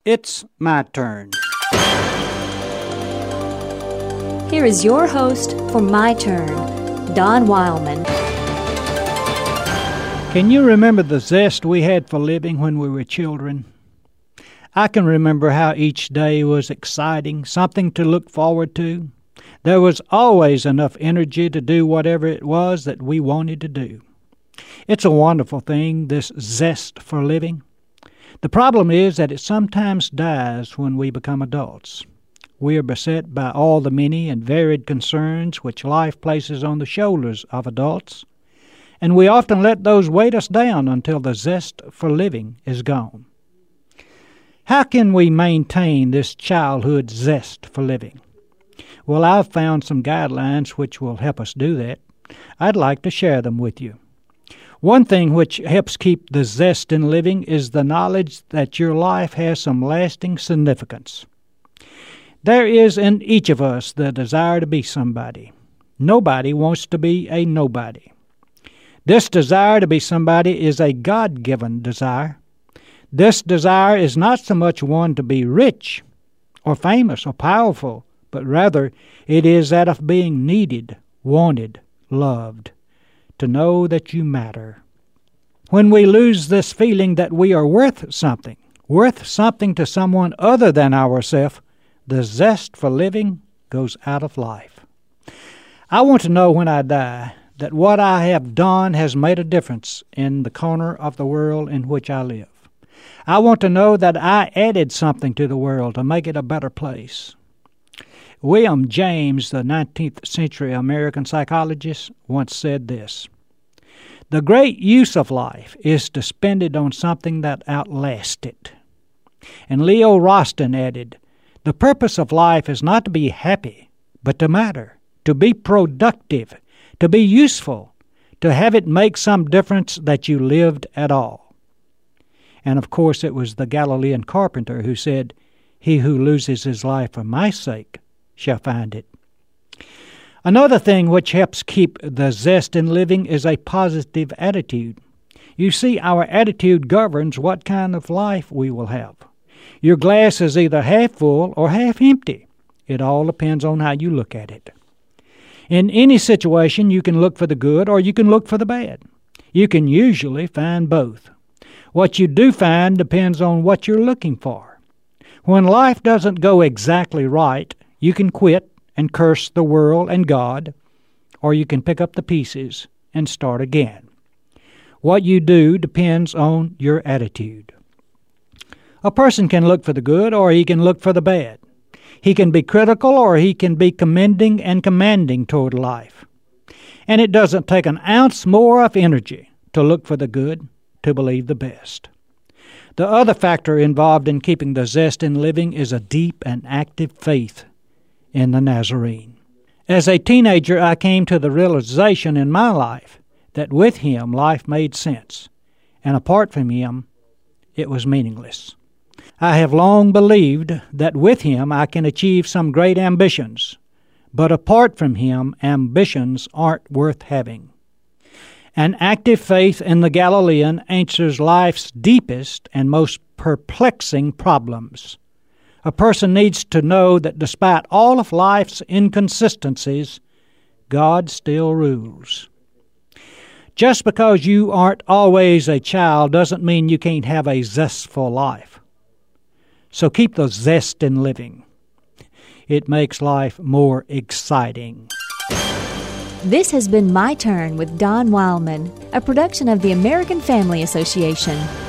It's my turn. Here is your host for My Turn, Don Wildman. Can you remember the zest we had for living when we were children? I can remember how each day was exciting, something to look forward to. There was always enough energy to do whatever it was that we wanted to do. It's a wonderful thing, this zest for living. The problem is that it sometimes dies when we become adults. We are beset by all the many and varied concerns which life places on the shoulders of adults, and we often let those weight us down until the zest for living is gone. How can we maintain this childhood zest for living? Well, I've found some guidelines which will help us do that. I'd like to share them with you. One thing which helps keep the zest in living is the knowledge that your life has some lasting significance. There is in each of us the desire to be somebody. Nobody wants to be a nobody. This desire to be somebody is a God-given desire. This desire is not so much one to be rich or famous or powerful, but rather it is that of being needed, wanted, loved, to know that you matter. When we lose this feeling that we are worth something to someone other than ourselves, the zest for living goes out of life. I want to know when I die that what I have done has made a difference in the corner of the world in which I live. I want to know that I added something to the world to make it a better place. William James, the 19th century American psychologist, once said this: "The great use of life is to spend it on something that outlasts it." And Leo Roston added, "The purpose of life is not to be happy, but to matter, to be productive, to be useful, to have it make some difference that you lived at all." And of course it was the Galilean carpenter who said, "He who loses his life for my sake shall find it." Another thing which helps keep the zest in living is a positive attitude. You see, our attitude governs what kind of life we will have. Your glass is either half full or half empty. It all depends on how you look at it. In any situation, you can look for the good or you can look for the bad. You can usually find both. What you do find depends on what you're looking for. When life doesn't go exactly right, you can quit and curse the world and God, or you can pick up the pieces and start again. What you do depends on your attitude. A person can look for the good or he can look for the bad. He can be critical or he can be commending and commanding toward life. And it doesn't take an ounce more of energy to look for the good, to believe the best. The other factor involved in keeping the zest in living is a deep and active faith in the Nazarene. As a teenager, I came to the realization in my life that with Him life made sense, and apart from Him it was meaningless. I have long believed that with Him I can achieve some great ambitions, but apart from Him ambitions aren't worth having. An active faith in the Galilean answers life's deepest and most perplexing problems. A person needs to know that despite all of life's inconsistencies, God still rules. Just because you aren't always a child doesn't mean you can't have a zestful life. So keep the zest in living. It makes life more exciting. This has been My Turn with Don Wildman, a production of the American Family Association.